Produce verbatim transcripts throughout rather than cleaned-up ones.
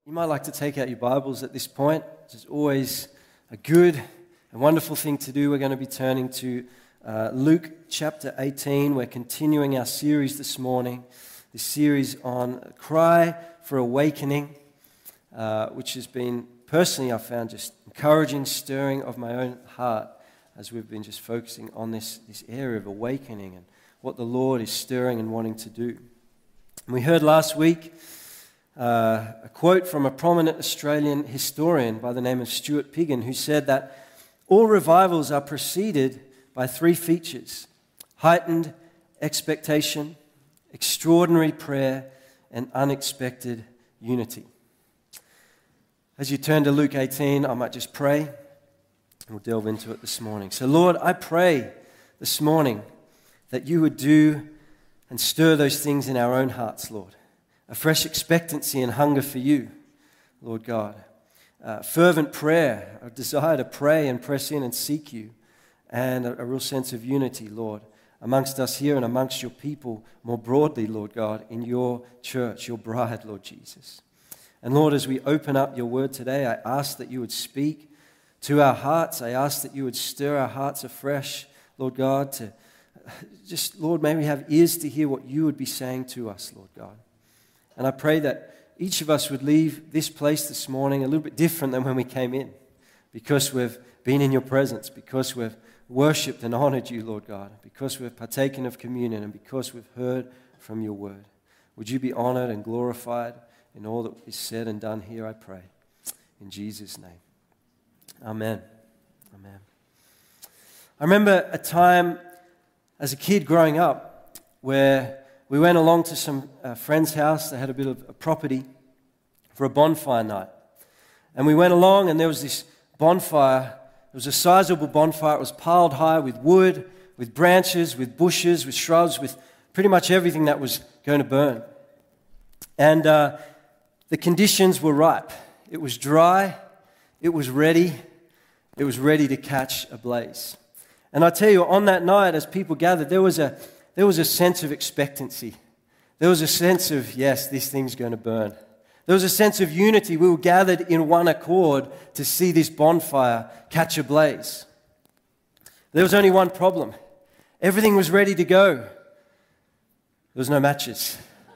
You might like to take out your Bibles at this point. It's always a good and wonderful thing to do. We're going to be turning to uh, Luke chapter eighteen. We're continuing our series this morning, this series on Cry for Awakening, uh, which has been, personally, I've found just encouraging, stirring of my own heart as we've been just focusing on this, this area of awakening and what the Lord is stirring and wanting to do. And we heard last week Uh, a quote from a prominent Australian historian by the name of Stuart Piggin, who said that all revivals are preceded by three features: heightened expectation, extraordinary prayer, and unexpected unity. As you turn to Luke eighteen, I might just pray, and we'll delve into it this morning. So Lord, I pray this morning that you would do and stir those things in our own hearts, Lord. A fresh expectancy and hunger for you, Lord God. Uh, fervent prayer, a desire to pray and press in and seek you. And a, a real sense of unity, Lord, amongst us here and amongst your people more broadly, Lord God, in your church, your bride, Lord Jesus. And Lord, as we open up your word today, I ask that you would speak to our hearts. I ask that you would stir our hearts afresh, Lord God, to just, Lord, may we have ears to hear what you would be saying to us, Lord God. And I pray that each of us would leave this place this morning a little bit different than when we came in, because we've been in your presence, because we've worshipped and honored you, Lord God, because we've partaken of communion, and because we've heard from your word. Would you be honored and glorified in all that is said and done here, I pray. In Jesus' name. Amen. Amen. I remember a time as a kid growing up where we went along to some uh, friend's house. They had a bit of a property for a bonfire night. And we went along, and there was this bonfire. It was a sizable bonfire. It was piled high with wood, with branches, with bushes, with shrubs, with pretty much everything that was going to burn. And uh, the conditions were ripe. It was dry. It was ready. It was ready to catch a blaze. And I tell you, on that night, as people gathered, there was a There was a sense of expectancy. There was a sense of, yes, this thing's going to burn. There was a sense of unity. We were gathered in one accord to see this bonfire catch a blaze. There was only one problem. Everything was ready to go. There was no matches.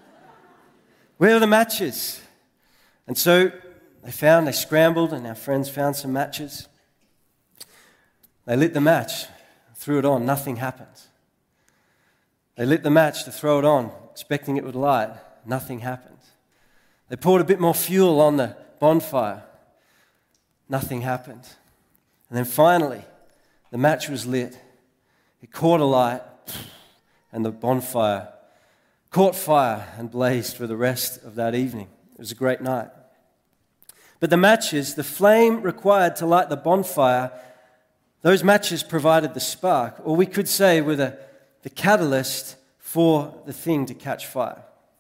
Where are the matches? And so they found, they scrambled, and our friends found some matches. They lit the match, threw it on, nothing happened. They lit the match to throw it on, expecting it would light. Nothing happened. They poured a bit more fuel on the bonfire. Nothing happened. And then finally, the match was lit. It caught a light, and the bonfire caught fire and blazed for the rest of that evening. It was a great night. But the matches, the flame required to light the bonfire, those matches provided the spark, or we could say with a the catalyst for the thing to catch fire.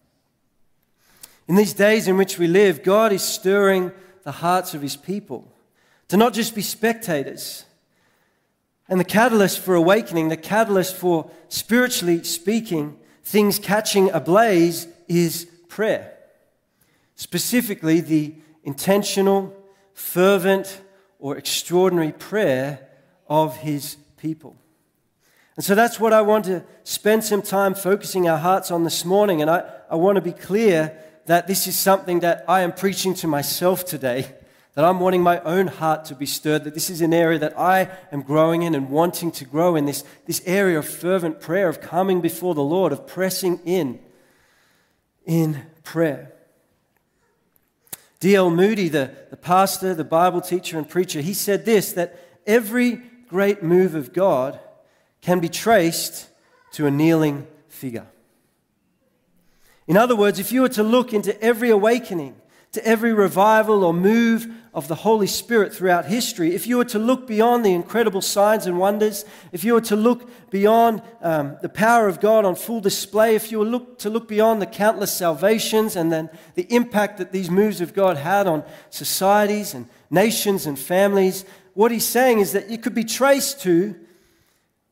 In these days in which we live, God is stirring the hearts of his people to not just be spectators. And the catalyst for awakening, the catalyst for spiritually speaking, things catching ablaze is prayer. Specifically, the intentional, fervent, or extraordinary prayer of his people. And so that's what I want to spend some time focusing our hearts on this morning. And I, I want to be clear that this is something that I am preaching to myself today, that I'm wanting my own heart to be stirred, that this is an area that I am growing in and wanting to grow in, this, this area of fervent prayer, of coming before the Lord, of pressing in, in prayer. D L Moody, the, the pastor, the Bible teacher and preacher, he said this, that every great move of God can be traced to a kneeling figure. In other words, if you were to look into every awakening, to every revival or move of the Holy Spirit throughout history, if you were to look beyond the incredible signs and wonders, if you were to look beyond um, the power of God on full display, if you were look, to look beyond the countless salvations and then the impact that these moves of God had on societies and nations and families, what he's saying is that it could be traced to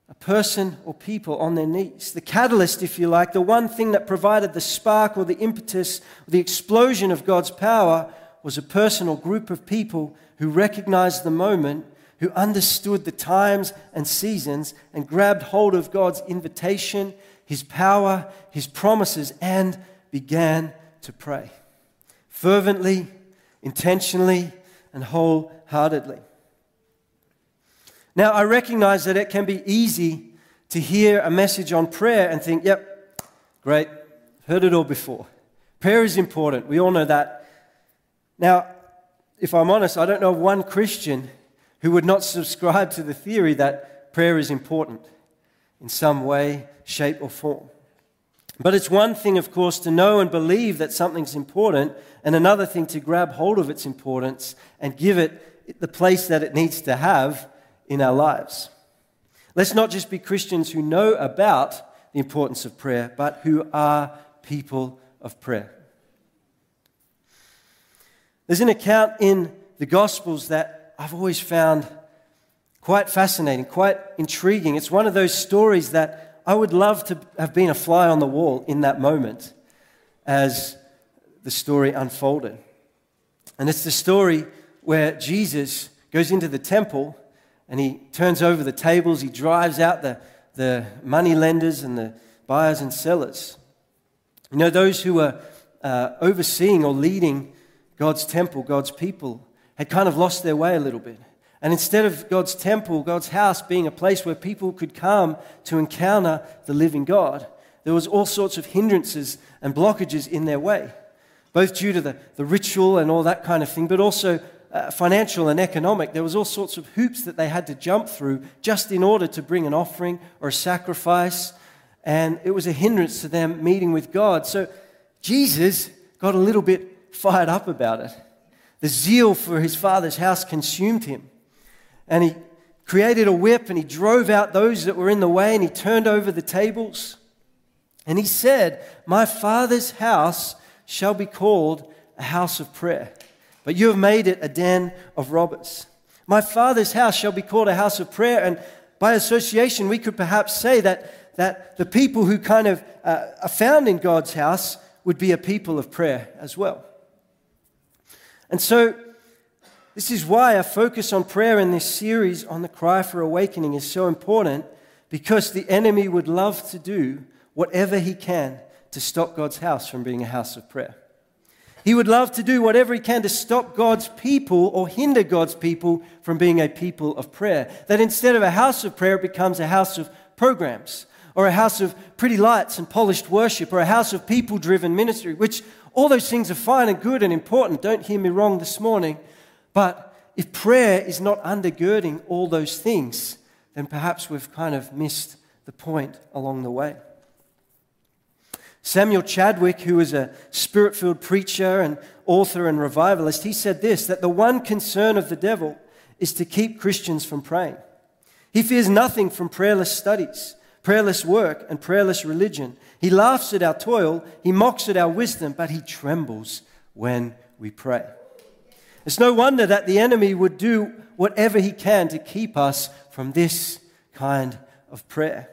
a person or people on their knees. The catalyst, if you like, the one thing that provided the spark or the impetus or the explosion of God's power was a person or group of people who recognized the moment, who understood the times and seasons and grabbed hold of God's invitation, His power, His promises, and began to pray. Fervently, intentionally, and wholeheartedly. Now, I recognize that it can be easy to hear a message on prayer and think, yep, great, heard it all before. Prayer is important. We all know that. Now, if I'm honest, I don't know of one Christian who would not subscribe to the theory that prayer is important in some way, shape, or form. But it's one thing, of course, to know and believe that something's important, and another thing to grab hold of its importance and give it the place that it needs to have in our lives. Let's not just be Christians who know about the importance of prayer, but who are people of prayer. There's an account in the Gospels that I've always found quite fascinating, quite intriguing. It's one of those stories that I would love to have been a fly on the wall in that moment as the story unfolded. And it's the story where Jesus goes into the temple and he turns over the tables, he drives out the, the money lenders and the buyers and sellers. You know, those who were uh, overseeing or leading God's temple, God's people, had kind of lost their way a little bit. And instead of God's temple, God's house being a place where people could come to encounter the living God, there was all sorts of hindrances and blockages in their way, both due to the, the ritual and all that kind of thing, but also uh, financial and economic. There was all sorts of hoops that they had to jump through just in order to bring an offering or a sacrifice, and it was a hindrance to them meeting with God. So Jesus got a little bit fired up about it. The zeal for his Father's house consumed him. And he created a whip and he drove out those that were in the way and he turned over the tables. And he said, "My Father's house shall be called a house of prayer, but you have made it a den of robbers." My Father's house shall be called a house of prayer. And by association, we could perhaps say that, that the people who kind of uh, are found in God's house would be a people of prayer as well. And so, this is why our focus on prayer in this series on the cry for awakening is so important, because the enemy would love to do whatever he can to stop God's house from being a house of prayer. He would love to do whatever he can to stop God's people or hinder God's people from being a people of prayer. That instead of a house of prayer, it becomes a house of programs, or a house of pretty lights and polished worship, or a house of people-driven ministry, which all those things are fine and good and important. Don't hear me wrong this morning. But if prayer is not undergirding all those things, then perhaps we've kind of missed the point along the way. Samuel Chadwick, who was a spirit-filled preacher and author and revivalist, he said this, that the one concern of the devil is to keep Christians from praying. He fears nothing from prayerless studies, prayerless work, and prayerless religion. He laughs at our toil, he mocks at our wisdom, but he trembles when we pray. It's no wonder that the enemy would do whatever he can to keep us from this kind of prayer.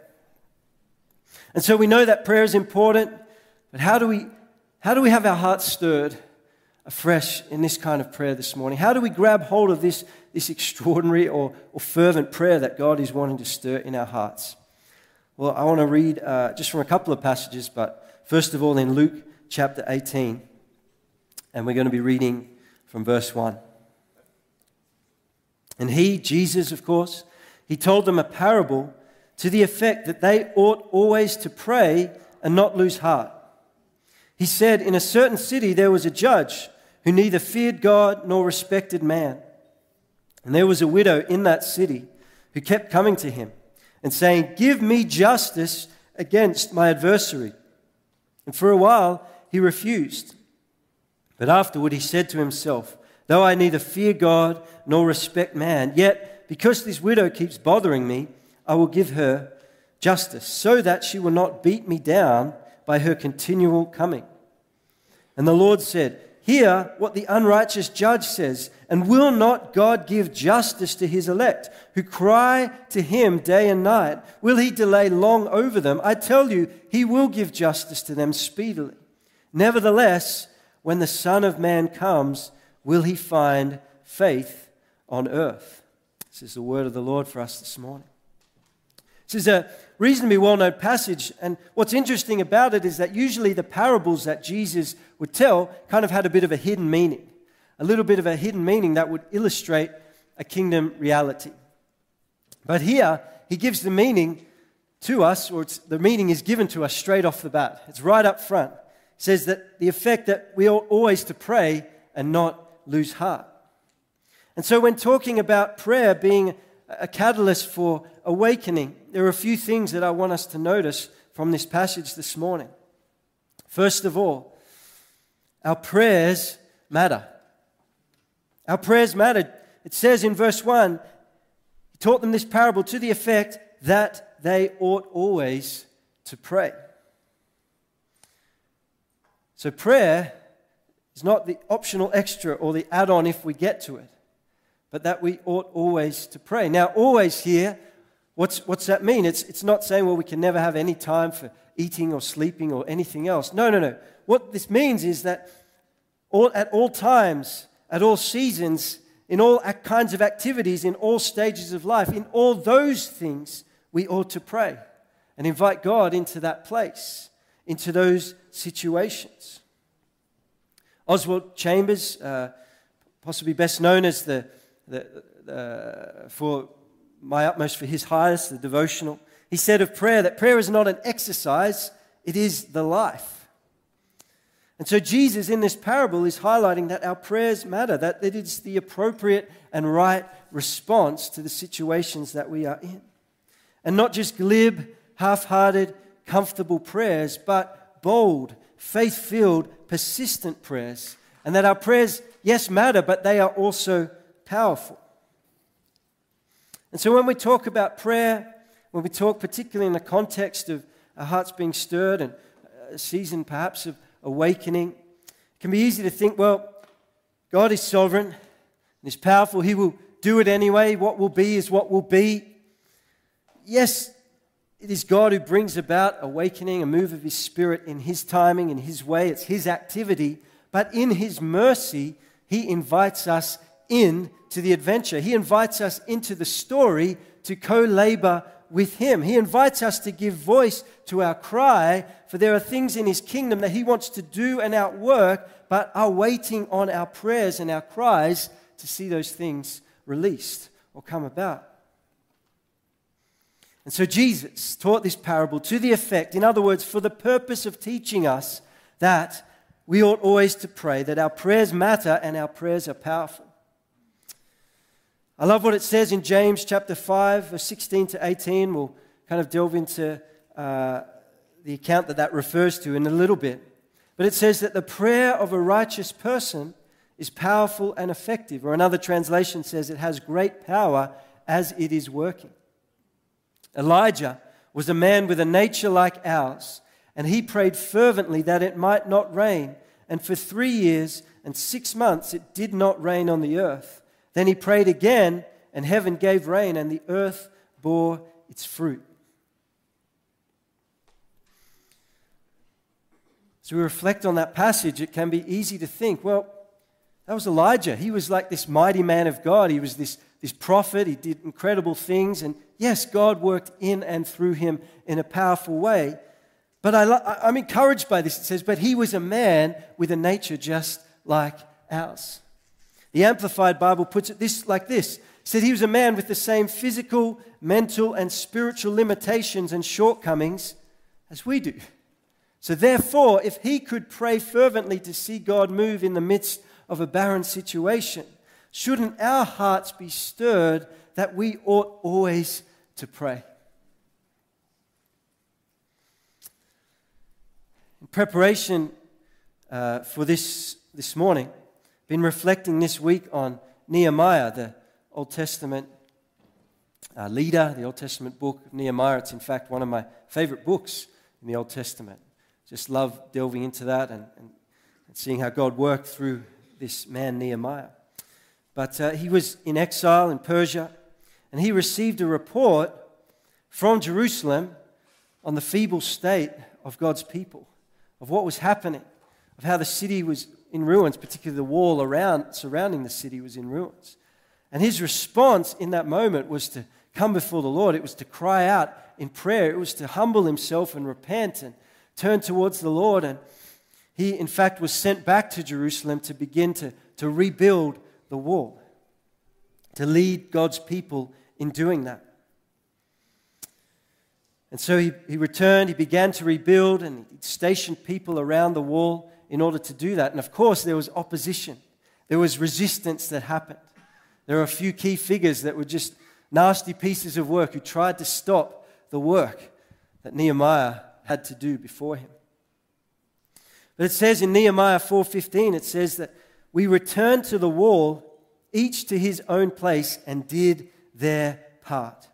And so we know that prayer is important, but how do we, how do we have our hearts stirred afresh in this kind of prayer this morning? How do we grab hold of this, this extraordinary or, or fervent prayer that God is wanting to stir in our hearts? Well, I want to read uh, just from a couple of passages, but first of all in Luke chapter eighteen, and we're going to be reading from verse one. And he, Jesus, of course, he told them a parable to the effect that they ought always to pray and not lose heart. He said, in a certain city there was a judge who neither feared God nor respected man. And there was a widow in that city who kept coming to him and saying, "Give me justice against my adversary." And for a while he refused. But afterward he said to himself, "Though I neither fear God nor respect man, yet because this widow keeps bothering me, I will give her justice, so that she will not beat me down by her continual coming." And the Lord said, Hear what the unrighteous judge says, and will not God give justice to his elect, who cry to him day and night? Will he delay long over them? I tell you, he will give justice to them speedily. Nevertheless, when the Son of Man comes, will he find faith on earth? This is the word of the Lord for us this morning. This is a reasonably well-known passage, and what's interesting about it is that usually the parables that Jesus would tell kind of had a bit of a hidden meaning, a little bit of a hidden meaning that would illustrate a kingdom reality. But here, he gives the meaning to us, or it's, the meaning is given to us straight off the bat. It's right up front. It says that the effect that we ought always to pray and not lose heart. And so when talking about prayer being a catalyst for awakening, there are a few things that I want us to notice from this passage this morning. First of all, our prayers matter. Our prayers matter. It says in verse one, he taught them this parable to the effect that they ought always to pray. So prayer is not the optional extra or the add-on if we get to it, but that we ought always to pray. Now, always here, what's, what's that mean? It's, it's not saying, well, we can never have any time for eating or sleeping or anything else. No, no, no. What this means is that all, at all times, at all seasons, in all kinds of activities, in all stages of life, in all those things, we ought to pray and invite God into that place, into those situations. Oswald Chambers, uh, possibly best known as the, the uh, for my utmost for his highest, the devotional, he said of prayer that prayer is not an exercise, it is the life. And so Jesus in this parable is highlighting that our prayers matter, that it is the appropriate and right response to the situations that we are in. And not just glib, half-hearted, comfortable prayers, but bold, faith-filled, persistent prayers. And that our prayers, yes, matter, but they are also powerful. And so when we talk about prayer, when we talk particularly in the context of our hearts being stirred and a season perhaps of awakening, it can be easy to think, well, God is sovereign and He's powerful. He will do it anyway. What will be is what will be. Yes, it is God who brings about awakening, a move of His Spirit in His timing, in His way. It's His activity. But in His mercy, He invites us into the adventure. He invites us into the story to co-labor with Him. He invites us to give voice to our cry, for there are things in His kingdom that He wants to do and outwork, but are waiting on our prayers and our cries to see those things released or come about. And so Jesus taught this parable to the effect, in other words, for the purpose of teaching us that we ought always to pray, that our prayers matter and our prayers are powerful. I love what it says in James chapter five, verse sixteen to eighteen. We'll kind of delve into uh, the account that that refers to in a little bit. But it says that the prayer of a righteous person is powerful and effective. Or another translation says it has great power as it is working. Elijah was a man with a nature like ours, and he prayed fervently that it might not rain. And for three years and six months it did not rain on the earth. Then he prayed again, and heaven gave rain, and the earth bore its fruit. So we reflect on that passage, it can be easy to think, well, that was Elijah. He was like this mighty man of God. He was this, this prophet. He did incredible things. And yes, God worked in and through him in a powerful way. But I, I'm encouraged by this. It says, but he was a man with a nature just like ours. The Amplified Bible puts it this like this. It said he was a man with the same physical, mental, and spiritual limitations and shortcomings as we do. So therefore, if he could pray fervently to see God move in the midst of a barren situation, shouldn't our hearts be stirred that we ought always to pray? In preparation uh, for this this morning, been reflecting this week on Nehemiah, the Old Testament uh, leader, the Old Testament book of Nehemiah. It's in fact one of my favorite books in the Old Testament. Just love delving into that and, and and seeing how God worked through this man Nehemiah. But uh, he was in exile in Persia, and he received a report from Jerusalem on the feeble state of God's people, of what was happening, of how the city was in ruins, particularly the wall around surrounding the city was in ruins. And his response in that moment was to come before the Lord. It was to cry out in prayer. It was to humble himself and repent and turn towards the Lord. And he, in fact, was sent back to Jerusalem to begin to, to rebuild the wall, to lead God's people in doing that. And so he, he returned, he began to rebuild, and he stationed people around the wall in order to do that. And of course, there was opposition. There was resistance that happened. There were a few key figures that were just nasty pieces of work who tried to stop the work that Nehemiah had to do before him. But it says in Nehemiah four fifteen, it says that we returned to the wall, each to his own place, and did their part.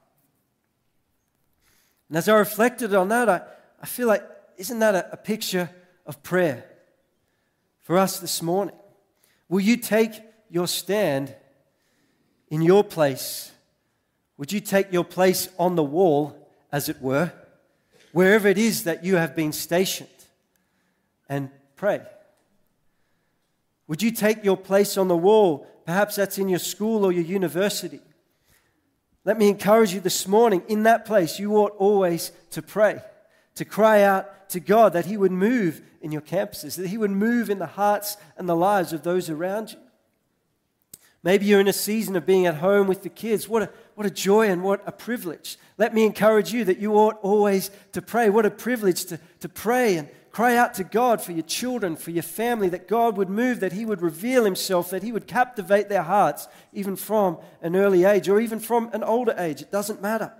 And as I reflected on that, I, I feel like, isn't that a, a picture of prayer for us this morning? Will you take your stand in your place? Would you take your place on the wall, as it were, wherever it is that you have been stationed, and pray? Would you take your place on the wall? Perhaps that's in your school or your university. Let me encourage you this morning, in that place, you ought always to pray, to cry out to God that He would move in your campuses, that He would move in the hearts and the lives of those around you. Maybe you're in a season of being at home with the kids. What a, what a joy and what a privilege. Let me encourage you that you ought always to pray. What a privilege to, to pray and cry out to God for your children, for your family, that God would move, that He would reveal Himself, that He would captivate their hearts, even from an early age or even from an older age. It doesn't matter.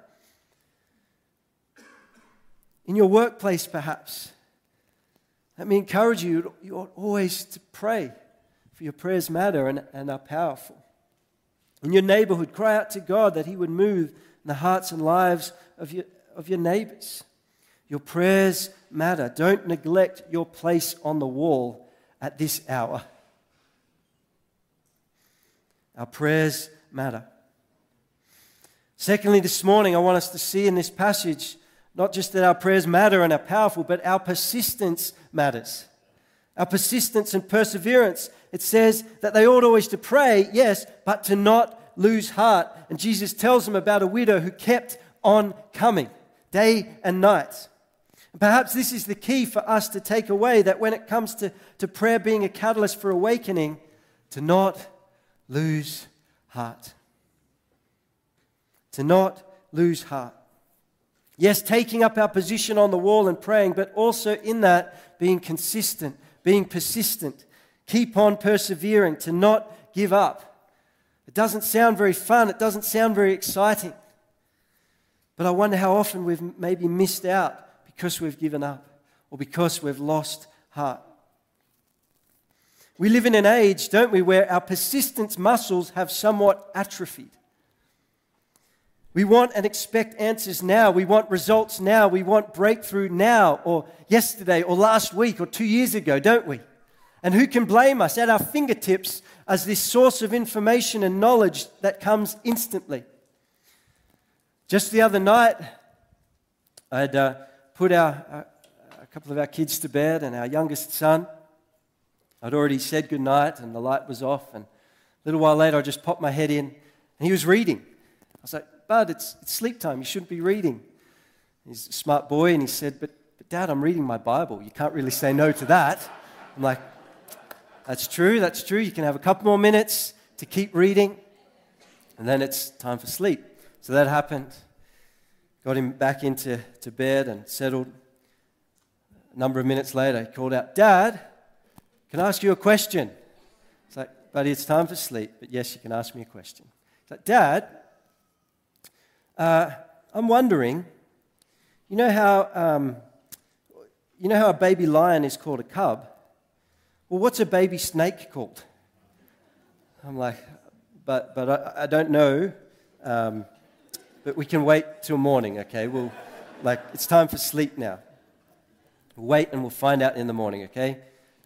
In your workplace, perhaps, let me encourage you, you ought always to pray, for your prayers matter and, and are powerful. In your neighborhood, cry out to God that He would move in the hearts and lives of your, of your neighbors. Your prayers matter. Don't neglect your place on the wall at this hour. Our prayers matter. Secondly, this morning, I want us to see in this passage not just that our prayers matter and are powerful, but our persistence matters. Our persistence and perseverance. It says that they ought always to pray, yes, but to not lose heart. And Jesus tells them about a widow who kept on coming day and night. And perhaps this is the key for us to take away, that when it comes to, to prayer being a catalyst for awakening, to not lose heart. To not lose heart. Yes, taking up our position on the wall and praying, but also in that being consistent, being persistent. Keep on persevering, to not give up. It doesn't sound very fun. It doesn't sound very exciting. But I wonder how often we've maybe missed out because we've given up or because we've lost heart. We live in an age, don't we, where our persistence muscles have somewhat atrophied. We want and expect answers now. We want results now. We want breakthrough now or yesterday or last week or two years ago, don't we? And who can blame us? At our fingertips as this source of information and knowledge that comes instantly. Just the other night, I'd uh, put our, uh, a couple of our kids to bed, and our youngest son, I'd already said goodnight and the light was off, and a little while later I just popped my head in and he was reading. I was like, Bud, it's, it's sleep time, you shouldn't be reading. He's a smart boy, and he said, but, but Dad, I'm reading my Bible. You can't really say no to that. I'm like, that's true, that's true. You can have a couple more minutes to keep reading, and then it's time for sleep. So that happened. Got him back into to bed and settled. A number of minutes later, he called out, Dad, can I ask you a question? It's like, buddy, it's time for sleep, but yes, you can ask me a question. It's like, Dad, uh, I'm wondering, you know how um, you know how a baby lion is called a cub? Well, what's a baby snake called? I'm like, but but I, I don't know. Um, But we can wait till morning, okay? We'll, like, it's time for sleep now. We'll wait and we'll find out in the morning, okay?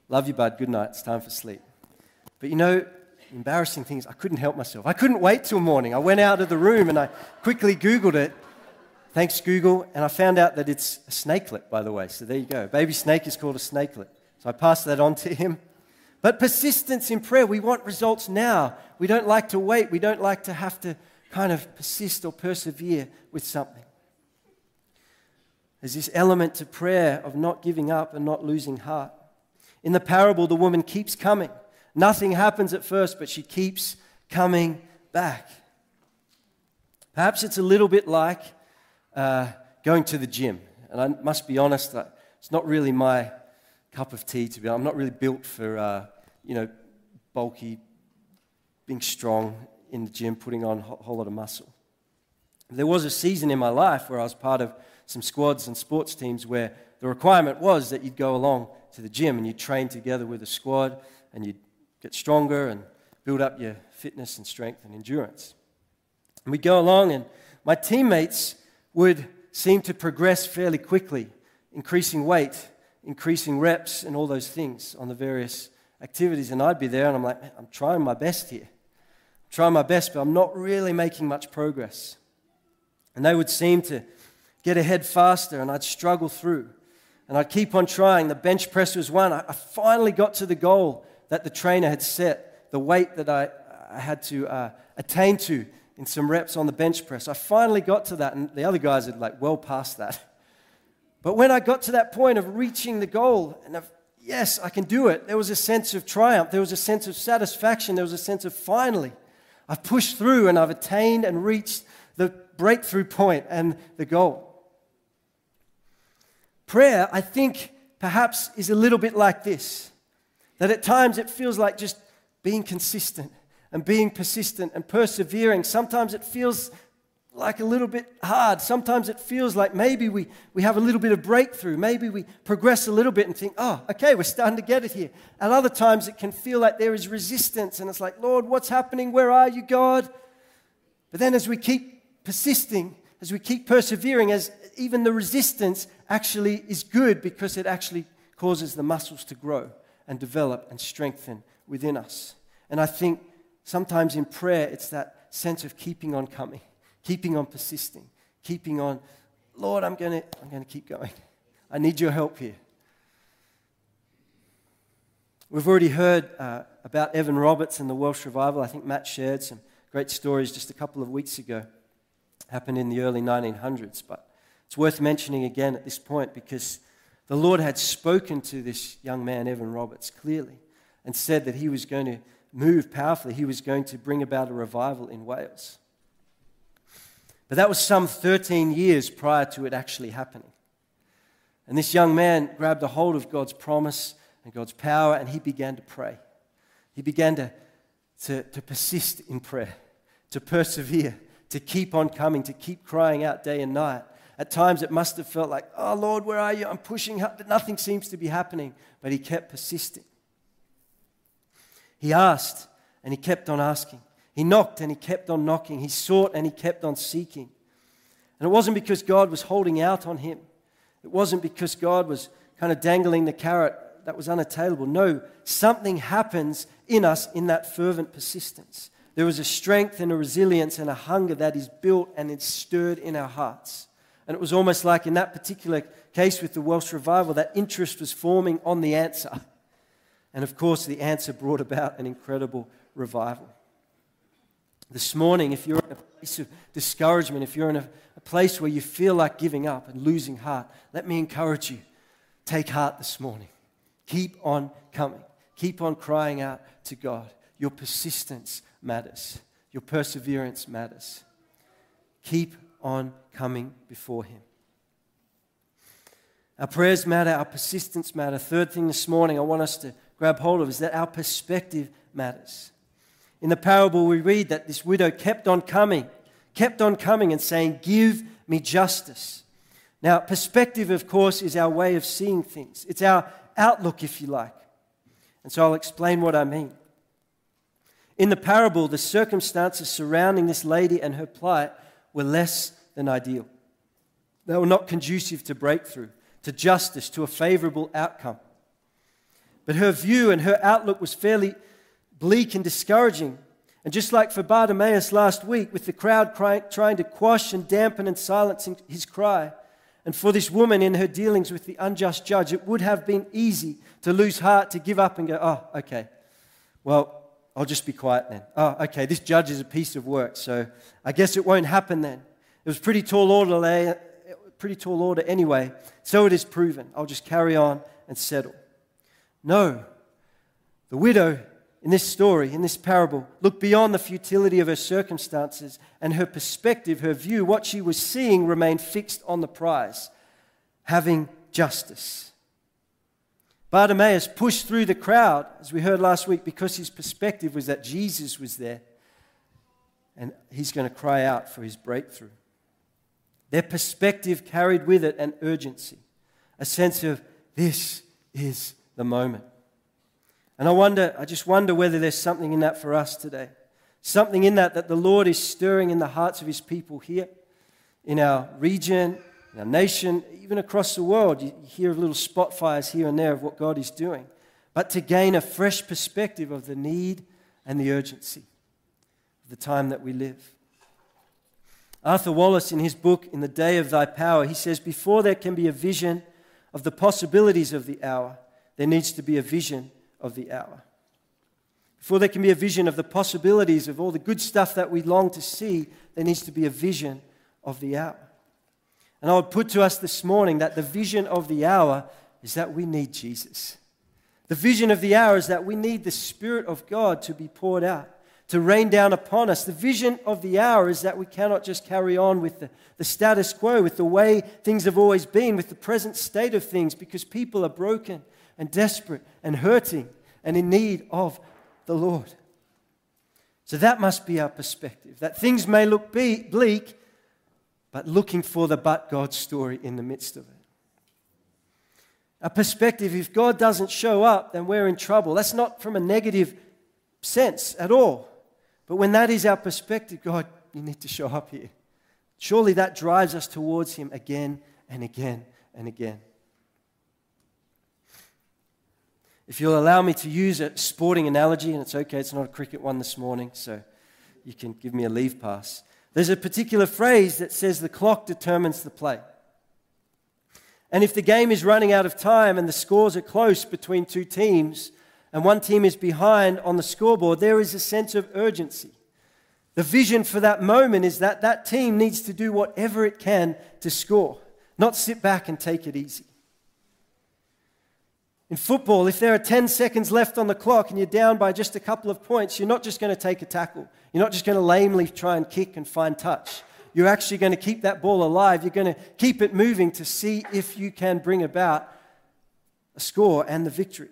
Love you, bud. Good night. It's time for sleep. But you know, the embarrassing thing is I couldn't help myself. I couldn't wait till morning. I went out of the room and I quickly Googled it. Thanks, Google. And I found out that it's a snakelet, by the way. So there you go. Baby snake is called a snakelet. So I passed that on to him. But persistence in prayer, we want results now. We don't like to wait. We don't like to have to kind of persist or persevere with something. There's this element to prayer of not giving up and not losing heart. In the parable, the woman keeps coming. Nothing happens at first, but she keeps coming back. Perhaps it's a little bit like uh, going to the gym. And I must be honest, that it's not really my cup of tea to be honest. I'm not really built for, uh, you know, bulky, being strong in the gym, putting on a whole lot of muscle. There was a season in my life where I was part of some squads and sports teams where the requirement was that you'd go along to the gym and you'd train together with a squad and you'd get stronger and build up your fitness and strength and endurance. And we'd go along and my teammates would seem to progress fairly quickly, increasing weight, increasing reps and all those things on the various activities. And I'd be there and I'm like, I'm trying my best here. I'm trying my best, but I'm not really making much progress. And they would seem to get ahead faster, and I'd struggle through. And I'd keep on trying. The bench press was one. I finally got to the goal that the trainer had set, the weight that I, I had to uh, attain to in some reps on the bench press. I finally got to that, and the other guys had like well past that. But when I got to that point of reaching the goal, and of, yes, I can do it, there was a sense of triumph. There was a sense of satisfaction. There was a sense of finally, I've pushed through and I've attained and reached the breakthrough point and the goal. Prayer, I think, perhaps is a little bit like this. That at times it feels like just being consistent and being persistent and persevering. Sometimes it feels like a little bit hard. Sometimes it feels like maybe we, we have a little bit of breakthrough. Maybe we progress a little bit and think, oh, okay, we're starting to get it here. And other times it can feel like there is resistance and it's like, Lord, what's happening? Where are you, God? But then as we keep persisting, as we keep persevering, as even the resistance actually is good because it actually causes the muscles to grow and develop and strengthen within us. And I think sometimes in prayer, it's that sense of keeping on coming, keeping on persisting, keeping on, Lord, I'm going to I'm going to keep going. I need your help here. We've already heard uh, about Evan Roberts and the Welsh Revival. I think Matt shared some great stories just a couple of weeks ago. Happened in the early nineteen hundreds, but it's worth mentioning again at this point because the Lord had spoken to this young man, Evan Roberts, clearly and said that he was going to move powerfully. He was going to bring about a revival in Wales. But that was some thirteen years prior to it actually happening. And this young man grabbed a hold of God's promise and God's power, and he began to pray. He began to, to, to persist in prayer, to persevere, to keep on coming, to keep crying out day and night. At times it must have felt like, oh Lord, where are you? I'm pushing hard. Nothing seems to be happening. But he kept persisting. He asked and he kept on asking. He knocked and he kept on knocking. He sought and he kept on seeking. And it wasn't because God was holding out on him. It wasn't because God was kind of dangling the carrot that was unattainable. No, something happens in us in that fervent persistence. There was a strength and a resilience and a hunger that is built and it's stirred in our hearts. And it was almost like in that particular case with the Welsh Revival, that interest was forming on the answer. And of course, the answer brought about an incredible revival. This morning, if you're in a place of discouragement, if you're in a, a place where you feel like giving up and losing heart, let me encourage you. Take heart this morning. Keep on coming. Keep on crying out to God. Your persistence matters. Your perseverance matters. Keep on coming before Him. Our prayers matter. Our persistence matter. Third thing this morning I want us to grab hold of is that our perspective matters. In the parable we read that this widow kept on coming, kept on coming and saying, give me justice. Now, perspective, of course, is our way of seeing things. It's our outlook, if you like. And so I'll explain what I mean. In the parable, the circumstances surrounding this lady and her plight were less than ideal. They were not conducive to breakthrough, to justice, to a favorable outcome. But her view and her outlook was fairly bleak and discouraging. And just like for Bartimaeus last week, with the crowd cry, trying to quash and dampen and silence his cry, and for this woman in her dealings with the unjust judge, it would have been easy to lose heart, to give up and go, oh, okay, well, I'll just be quiet then. Oh, okay, this judge is a piece of work, so I guess it won't happen then. It was pretty tall order, pretty tall order anyway, so it is proven. I'll just carry on and settle. No, the widow in this story, in this parable, looked beyond the futility of her circumstances, and her perspective, her view, what she was seeing remained fixed on the prize, having justice. Bartimaeus pushed through the crowd, as we heard last week, because his perspective was that Jesus was there, and he's going to cry out for his breakthrough. Their perspective carried with it an urgency, a sense of this is the moment. And I wonder, I just wonder whether there's something in that for us today. Something in that that the Lord is stirring in the hearts of his people here, in our region, in our nation, even across the world. You hear of little spot fires here and there of what God is doing. But to gain a fresh perspective of the need and the urgency of the time that we live. Arthur Wallace, in his book, In the Day of Thy Power, he says, before there can be a vision of the possibilities of the hour, there needs to be a vision of the hour. Before there can be a vision of the possibilities of all the good stuff that we long to see, there needs to be a vision of the hour. And I would put to us this morning that the vision of the hour is that we need Jesus. The vision of the hour is that we need the Spirit of God to be poured out, to rain down upon us. The vision of the hour is that we cannot just carry on with the, the status quo, with the way things have always been, with the present state of things, because people are broken and desperate and hurting and in need of the Lord. So that must be our perspective, that things may look be- bleak, but looking for the but God story in the midst of it. Our perspective, if God doesn't show up, then we're in trouble. That's not from a negative sense at all. But when that is our perspective, God, you need to show up here. Surely that drives us towards him again and again and again. If you'll allow me to use a sporting analogy, and it's okay, it's not a cricket one this morning, so you can give me a leave pass. There's a particular phrase that says the clock determines the play. And if the game is running out of time and the scores are close between two teams, and one team is behind on the scoreboard, there is a sense of urgency. The vision for that moment is that that team needs to do whatever it can to score, not sit back and take it easy. In football, if there are ten seconds left on the clock and you're down by just a couple of points, you're not just going to take a tackle. You're not just going to lamely try and kick and find touch. You're actually going to keep that ball alive. You're going to keep it moving to see if you can bring about a score and the victory.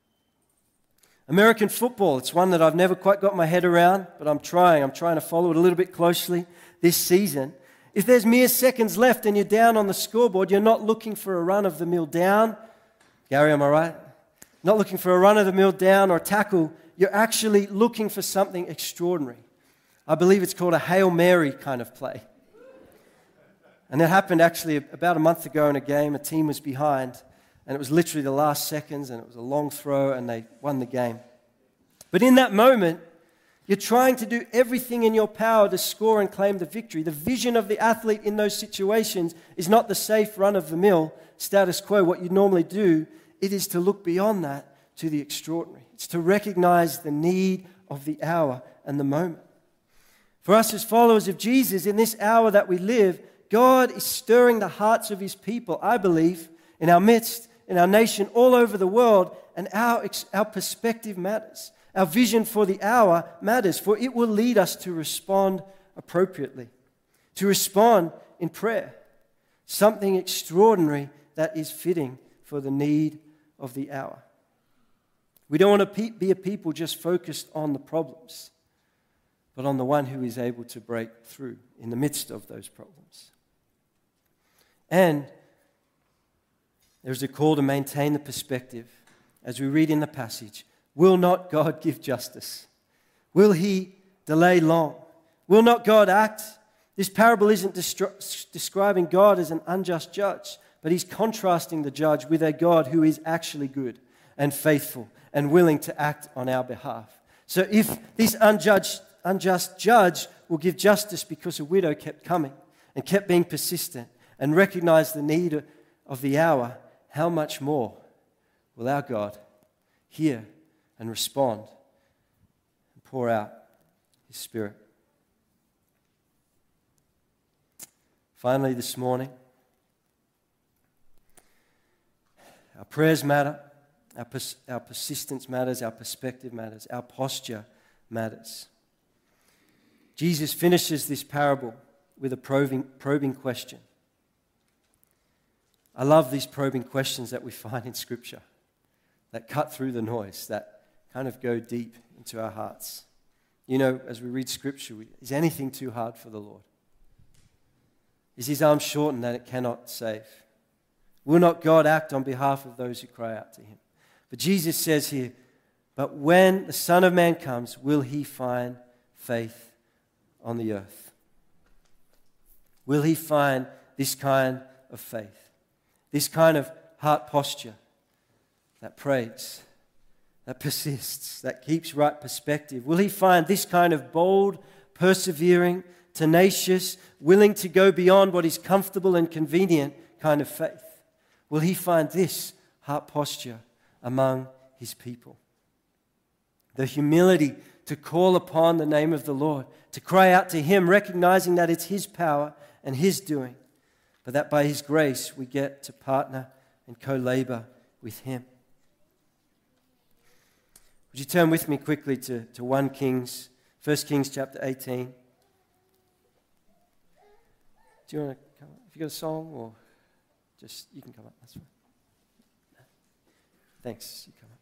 American football, it's one that I've never quite got my head around, but I'm trying. I'm trying to follow it a little bit closely this season. If there's mere seconds left and you're down on the scoreboard, you're not looking for a run-of-the-mill down. Gary, am I right? Not looking for a run-of-the-mill down or a tackle. You're actually looking for something extraordinary. I believe it's called a Hail Mary kind of play. And it happened actually about a month ago in a game. A team was behind, and it was literally the last seconds, and it was a long throw, and they won the game. But in that moment, you're trying to do everything in your power to score and claim the victory. The vision of the athlete in those situations is not the safe run-of-the-mill status quo, what you normally do. It is to look beyond that to the extraordinary. It's to recognize the need of the hour and the moment. For us as followers of Jesus, in this hour that we live, God is stirring the hearts of his people, I believe, in our midst, in our nation, all over the world, and our, our perspective matters. Our vision for the hour matters, for it will lead us to respond appropriately, to respond in prayer. Something extraordinary that is fitting for the need of the hour. We don't want to be a people just focused on the problems, but on the one who is able to break through in the midst of those problems. And there's a call to maintain the perspective. As we read in the passage, will not God give justice? Will he delay long? Will not God act? This parable isn't destri- describing God as an unjust judge, but he's contrasting the judge with a God who is actually good, and faithful and willing to act on our behalf. So if this unjudged, unjust judge will give justice because a widow kept coming and kept being persistent and recognized the need of the hour, how much more will our God hear and respond and pour out His Spirit? Finally, this morning, our prayers matter, our, pers- our persistence matters, our perspective matters, our posture matters. Jesus finishes this parable with a probing, probing question. I love these probing questions that we find in Scripture that cut through the noise, that kind of go deep into our hearts. You know, as we read Scripture, we, is anything too hard for the Lord? Is His arm shortened that it cannot save? Will not God act on behalf of those who cry out to Him? But Jesus says here, but when the Son of Man comes, will He find faith on the earth? Will He find this kind of faith? This kind of heart posture that prays, that persists, that keeps right perspective? Will He find this kind of bold, persevering, tenacious, willing to go beyond what is comfortable and convenient kind of faith? Will He find this heart posture among His people? The humility to call upon the name of the Lord, to cry out to Him, recognizing that it's His power and His doing, but that by His grace we get to partner and co-labor with Him. Would you turn with me quickly to, to First Kings, First Kings chapter eighteen. Do you want to come up? Have you got a song, or just, you can come up, that's fine. Thanks, you come up.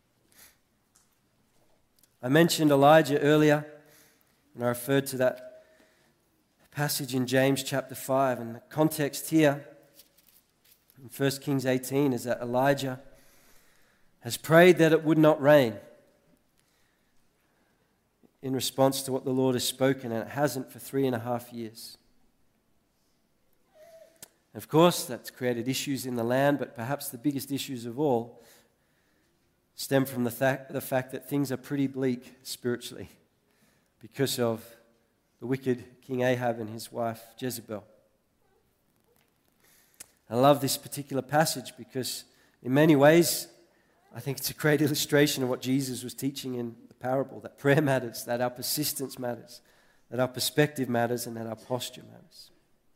I mentioned Elijah earlier, and I referred to that passage in James chapter five, and the context here in First Kings eighteen is that Elijah has prayed that it would not rain in response to what the Lord has spoken, and it hasn't for three and a half years. Of course, that's created issues in the land, but perhaps the biggest issues of all stem from the, th- the fact that things are pretty bleak spiritually because of the wicked King Ahab and his wife Jezebel. I love this particular passage because in many ways I think it's a great illustration of what Jesus was teaching in the parable, that prayer matters, that our persistence matters, that our perspective matters, and that our posture matters.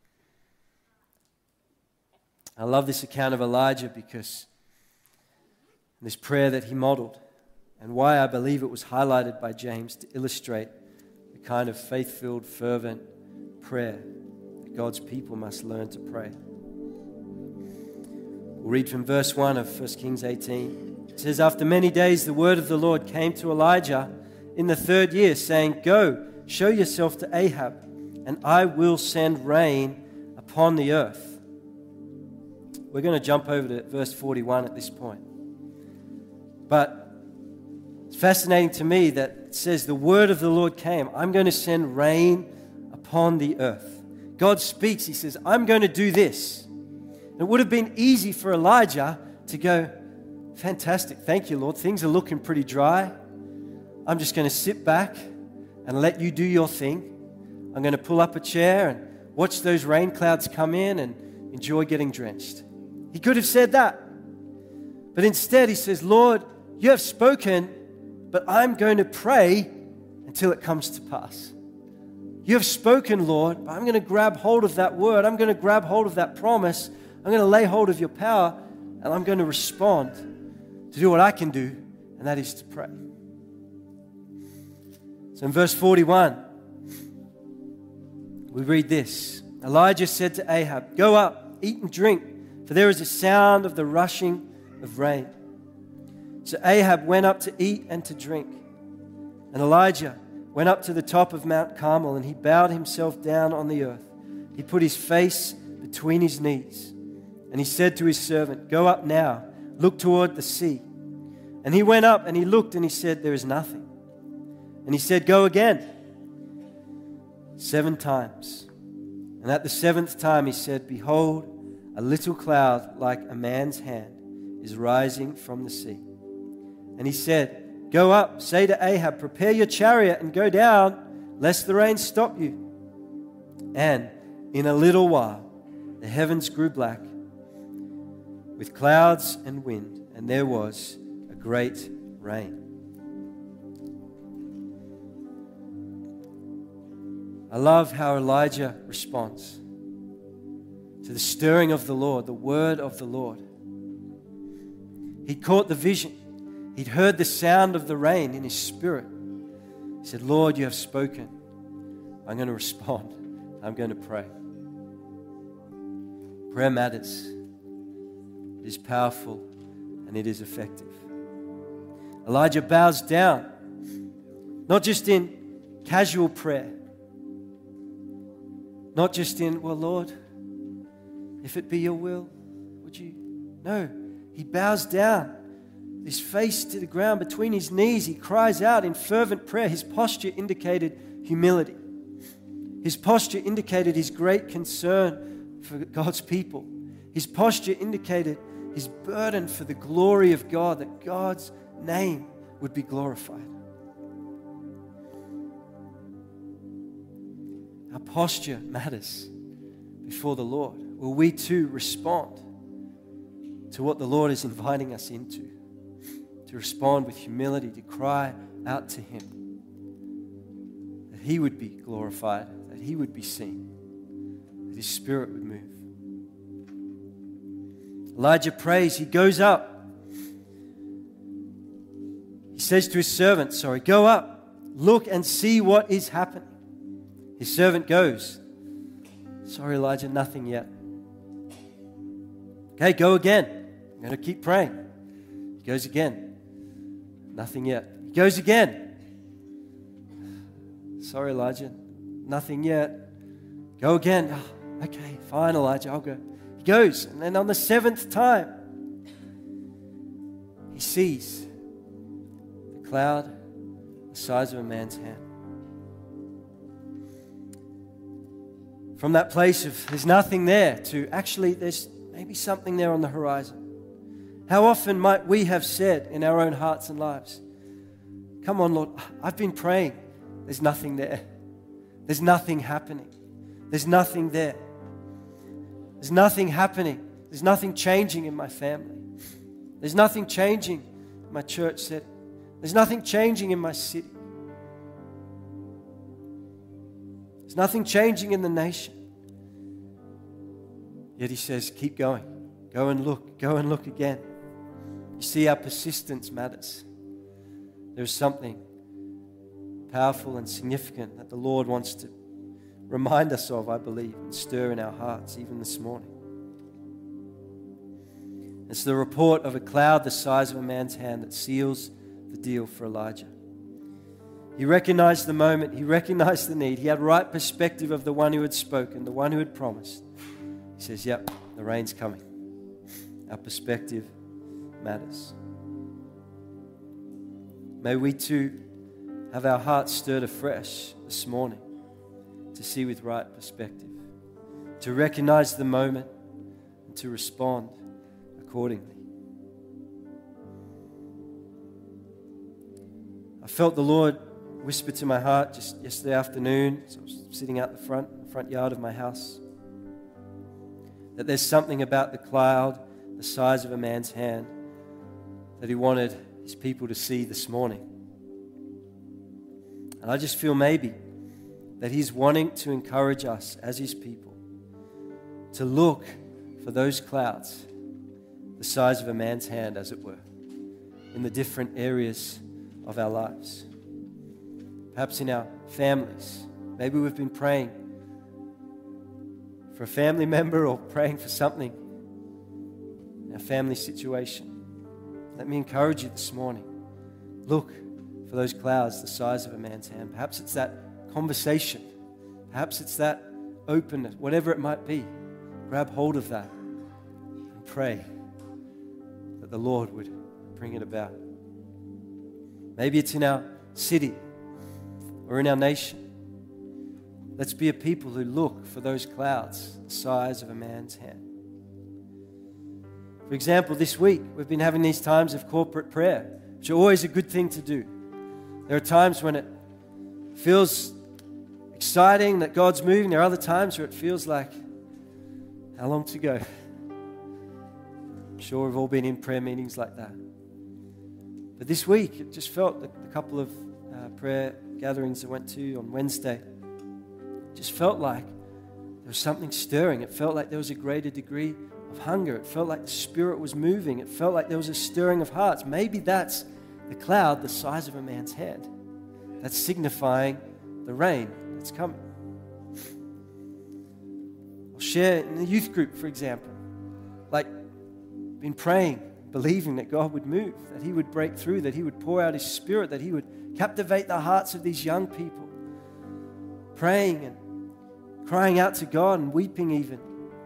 I love this account of Elijah because this prayer that he modeled, and why I believe it was highlighted by James to illustrate the kind of faith-filled, fervent prayer that God's people must learn to pray. We'll read from verse one of First Kings eighteen. It says, after many days the word of the Lord came to Elijah in the third year, saying, go, show yourself to Ahab, and I will send rain upon the earth. We're going to jump over to verse forty-one at this point. But it's fascinating to me that it says the word of the Lord came. I'm going to send rain upon the earth. God speaks. He says, I'm going to do this. It would have been easy for Elijah to go, fantastic, thank you, Lord. Things are looking pretty dry. I'm just going to sit back and let you do your thing. I'm going to pull up a chair and watch those rain clouds come in and enjoy getting drenched. He could have said that. But instead he says, Lord, you have spoken, but I'm going to pray until it comes to pass. You have spoken, Lord, but I'm going to grab hold of that word. I'm going to grab hold of that promise. I'm going to lay hold of your power, and I'm going to respond to do what I can do, and that is to pray. So in verse forty-one, we read this. Elijah said to Ahab, go up, eat and drink, for there is a sound of the rushing of rain. So Ahab went up to eat and to drink. And Elijah went up to the top of Mount Carmel, and he bowed himself down on the earth. He put his face between his knees, and he said to his servant, go up now, look toward the sea. And he went up and he looked and he said, there is nothing. And he said, go again. Seven times. And at the seventh time he said, behold, a little cloud like a man's hand is rising from the sea. And he said, "Go up, say to Ahab, prepare your chariot and go down, lest the rain stop you." And in a little while, the heavens grew black with clouds and wind, and there was a great rain. I love how Elijah responds to the stirring of the Lord, the word of the Lord. He caught the vision. He'd heard the sound of the rain in his spirit. He said, "Lord, you have spoken. I'm going to respond. I'm going to pray." Prayer matters. It is powerful and it is effective. Elijah bows down, not just in casual prayer, not just in, "Well, Lord, if it be your will, would you?" No, he bows down, his face to the ground, between his knees. He cries out in fervent prayer. His posture indicated humility. His posture indicated his great concern for God's people. His posture indicated his burden for the glory of God, that God's name would be glorified. Our posture matters before the Lord. Will we too respond to what the Lord is inviting us into? To respond with humility, to cry out to Him, that He would be glorified, that He would be seen, that His Spirit would move. Elijah prays. He goes up. He says to his servant, sorry, "Go up, look and see what is happening." His servant goes. "Sorry, Elijah, nothing yet." "Okay, go again. I'm going to keep praying." He goes again. "Nothing yet." He goes again. "Sorry, Elijah, nothing yet." Go again. "Oh, okay, fine, Elijah, I'll go." He goes, and then on the seventh time, he sees the cloud the size of a man's hand. From that place of there's nothing there to actually there's maybe something there on the horizon. How often might we have said in our own hearts and lives, "Come on, Lord, I've been praying. There's nothing there. There's nothing happening. There's nothing there. There's nothing happening. There's nothing changing in my family. There's nothing changing in my church setting. There's nothing changing in my city. There's nothing changing in the nation." Yet He says, keep going. Go and look. Go and look again. You see, our persistence matters. There's something powerful and significant that the Lord wants to remind us of, I believe, and stir in our hearts even this morning. It's the report of a cloud the size of a man's hand that seals the deal for Elijah. He recognized the moment. He recognized the need. He had right perspective of the one who had spoken, the one who had promised. He says, yep, the rain's coming. Our perspective matters. May we too have our hearts stirred afresh this morning to see with right perspective, to recognize the moment and to respond accordingly. I felt the Lord whisper to my heart just yesterday afternoon as I was sitting out the front, front yard of my house, that there's something about the cloud the size of a man's hand that He wanted His people to see this morning. And I just feel maybe that He's wanting to encourage us as His people to look for those clouds the size of a man's hand, as it were, in the different areas of our lives. Perhaps in our families. Maybe we've been praying for a family member or praying for something in our family situation. Let me encourage you this morning. Look for those clouds the size of a man's hand. Perhaps it's that conversation. Perhaps it's that openness, whatever it might be. Grab hold of that and pray that the Lord would bring it about. Maybe it's in our city or in our nation. Let's be a people who look for those clouds the size of a man's hand. For example, this week we've been having these times of corporate prayer which are always a good thing to do. There are times when it feels exciting that God's moving. There are other times where it feels like, how long to go? I'm sure we've all been in prayer meetings like that. But this week, it just felt like a couple of uh, prayer gatherings I went to on Wednesday, it just felt like there was something stirring. It felt like there was a greater degree of hunger. It felt like the Spirit was moving. It felt like there was a stirring of hearts. Maybe that's the cloud the size of a man's hand. That's signifying the rain that's coming. I'll share in the youth group, for example, like been praying, believing that God would move, that He would break through, that He would pour out His Spirit, that He would captivate the hearts of these young people. Praying and crying out to God and weeping even.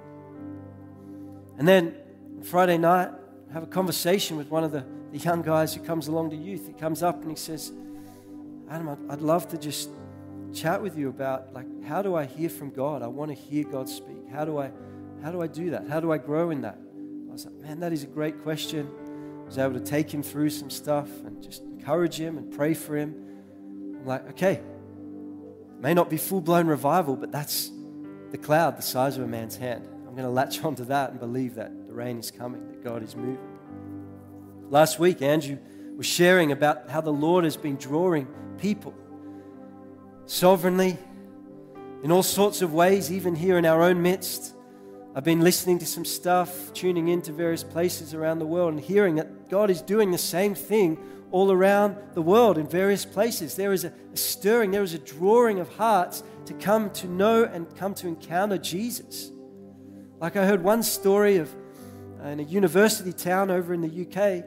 And then on Friday night, I have a conversation with one of the, the young guys who comes along to youth. He comes up and he says, Adam, I'd, I'd love to just chat with you about, like, how do I hear from God? I want to hear God speak. How do I, how do I do that? How do I grow in that? I was like, man, that is a great question. I was able to take him through some stuff and just encourage him and pray for him. I'm like, okay, it may not be full-blown revival, but that's the cloud the size of a man's hand. I'm going to latch onto that and believe that the rain is coming, that God is moving. Last week, Andrew was sharing about how the Lord has been drawing people sovereignly in all sorts of ways, even here in our own midst. I've been listening to some stuff, tuning into various places around the world and hearing that God is doing the same thing all around the world in various places. There is a, a stirring, there is a drawing of hearts to come to know and come to encounter Jesus. Like I heard one story of uh, in a university town over in the U K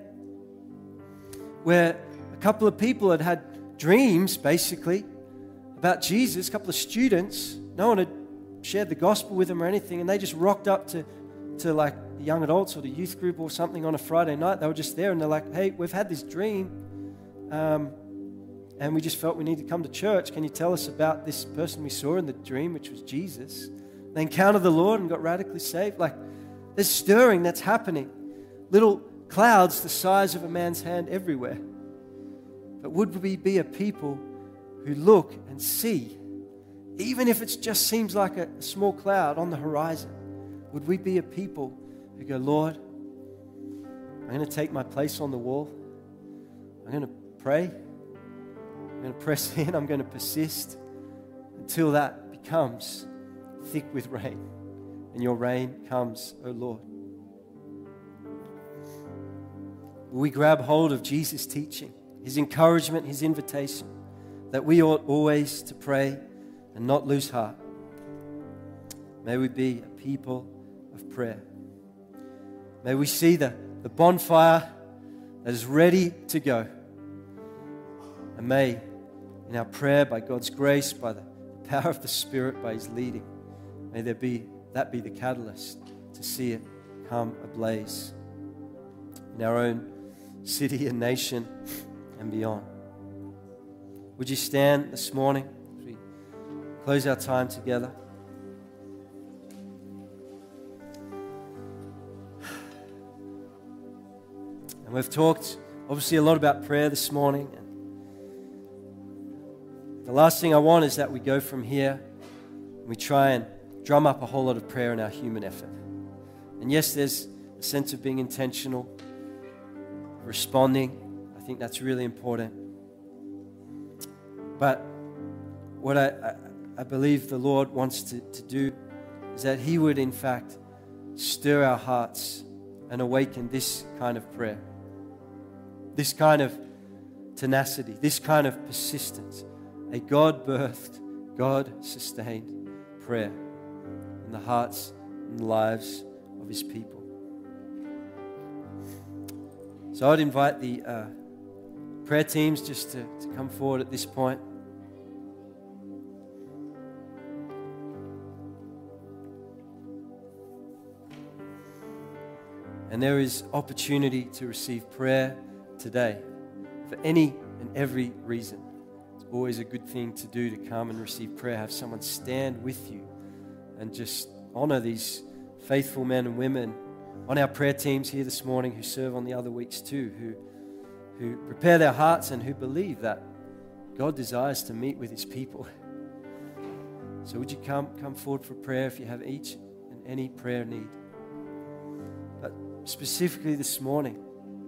where a couple of people had had dreams, basically, about Jesus, a couple of students. No one had shared the gospel with them or anything, and they just rocked up to, to like the young adults or the youth group or something on a Friday night. They were just there, and they're like, hey, we've had this dream, um, and we just felt we need to come to church. Can you tell us about this person we saw in the dream, which was Jesus? They encountered the Lord and got radically saved. Like, there's stirring that's happening. Little clouds the size of a man's hand everywhere. But would we be a people who look and see, even if it just seems like a small cloud on the horizon? Would we be a people who go, Lord, I'm going to take my place on the wall. I'm going to pray. I'm going to press in. I'm going to persist until that becomes thick with rain. And your rain comes, O Lord. Will we grab hold of Jesus' teaching, His encouragement, His invitation, that we ought always to pray and not lose heart? May we be a people of prayer. May we see the, the bonfire that is ready to go. And may, in our prayer, by God's grace, by the power of the Spirit, by His leading, may there be that be the catalyst to see it come ablaze in our own city and nation and beyond. Would you stand this morning as we close our time together? And we've talked obviously a lot about prayer this morning. And the last thing I want is that we go from here and we try and drum up a whole lot of prayer in our human effort. And yes, there's a sense of being intentional, responding. I think that's really important. But what I, I, I believe the Lord wants to, to do is that He would, in fact, stir our hearts and awaken this kind of prayer, this kind of tenacity, this kind of persistence, a God-birthed, God-sustained prayer in the hearts and lives of His people. So I'd invite the uh, prayer teams just to, to come forward at this point. And there is opportunity to receive prayer today for any and every reason. It's always a good thing to do to come and receive prayer. Have someone stand with you and just honor these faithful men and women on our prayer teams here this morning who serve on the other weeks too, who who prepare their hearts and who believe that God desires to meet with his people. So would you come, come forward for prayer if you have each and any prayer need. But specifically this morning,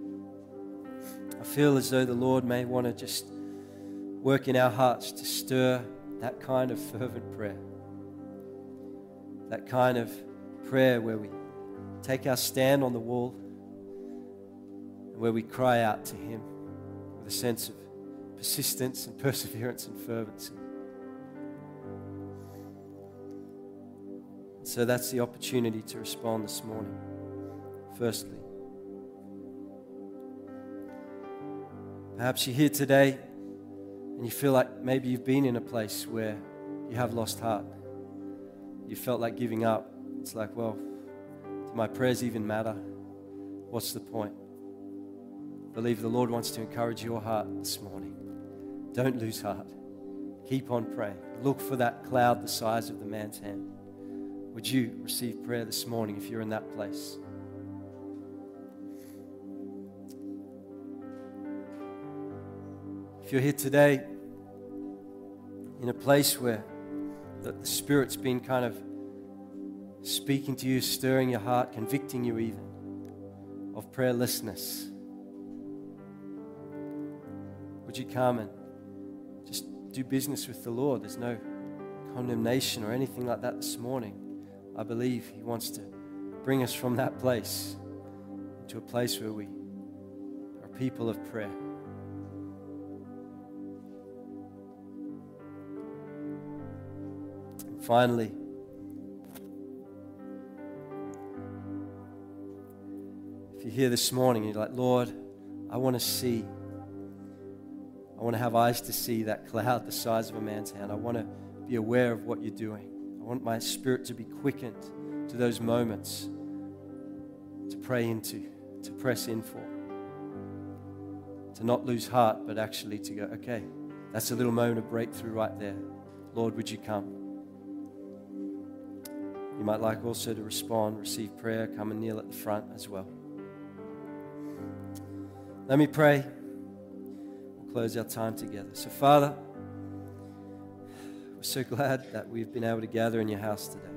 I feel as though the Lord may want to just work in our hearts to stir that kind of fervent prayer. That kind of prayer where we take our stand on the wall and where we cry out to him with a sense of persistence and perseverance and fervency. So that's the opportunity to respond this morning. Firstly, perhaps you're here today and you feel like maybe you've been in a place where you have lost heart. You felt like giving up. It's like, well, do my prayers even matter? What's the point? I believe the Lord wants to encourage your heart this morning. Don't lose heart. Keep on praying. Look for that cloud the size of the man's hand. Would you receive prayer this morning if you're in that place? If you're here today in a place where the, the Spirit's been kind of speaking to you, stirring your heart, convicting you even of prayerlessness, would you come and just do business with the Lord? There's no condemnation or anything like that this morning. I believe he wants to bring us from that place to a place where we are people of prayer. And finally, if you're here this morning and you're like, Lord, I want to see, I want to have eyes to see that cloud the size of a man's hand. I want to be aware of what you're doing. I want my spirit to be quickened to those moments to pray into, to press in for, to not lose heart, but actually to go, okay, that's a little moment of breakthrough right there. Lord, would you come? You might like also to respond, receive prayer, come and kneel at the front as well. Let me pray. We'll close our time together. So, Father, we're so glad that we've been able to gather in your house today.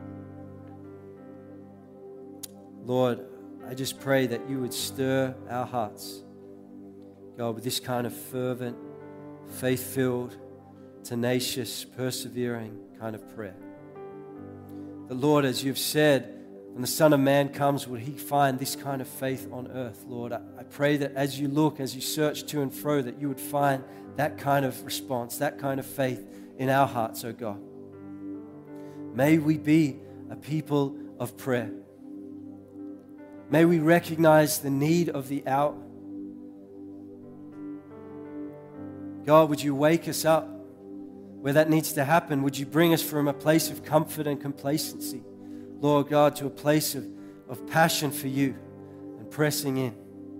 Lord, I just pray that you would stir our hearts, God, with this kind of fervent, faith-filled, tenacious, persevering kind of prayer. The Lord, as you've said, when the Son of Man comes, will he find this kind of faith on earth? Lord, I, I pray that as you look, as you search to and fro, that you would find that kind of response, that kind of faith in our hearts, oh God. May we be a people of prayer. May we recognize the need of the hour. God, would you wake us up where that needs to happen? Would you bring us from a place of comfort and complacency, Lord God, to a place of, of passion for you and pressing in?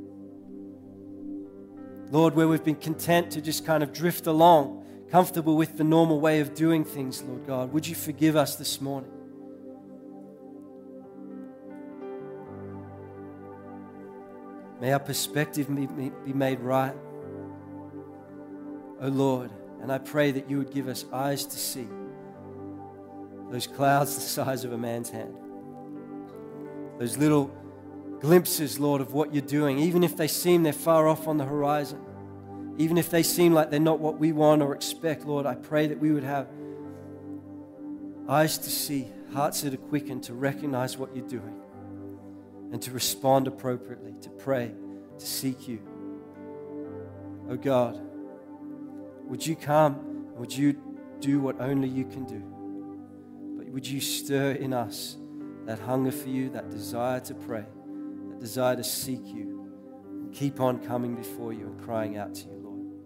Lord, where we've been content to just kind of drift along, comfortable with the normal way of doing things, Lord God, would you forgive us this morning? May our perspective be made right, oh Lord, and I pray that you would give us eyes to see those clouds the size of a man's hand, those little glimpses, Lord, of what you're doing, even if they seem they're far off on the horizon. Even if they seem like they're not what we want or expect, Lord, I pray that we would have eyes to see, hearts that are quickened to recognize what you're doing and to respond appropriately, to pray, to seek you. Oh God, would you come and would you do what only you can do? But would you stir in us that hunger for you, that desire to pray, that desire to seek you, and keep on coming before you and crying out to you, Lord.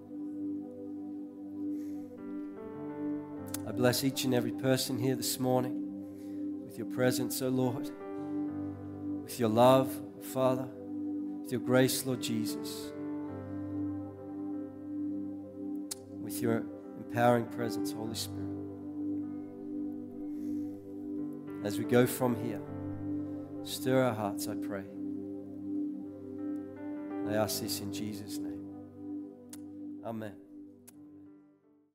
I bless each and every person here this morning with your presence, oh Lord, with your love, Father, with your grace, Lord Jesus, with your empowering presence, Holy Spirit. As we go from here, stir our hearts, I pray. And I ask this in Jesus' name. Amen.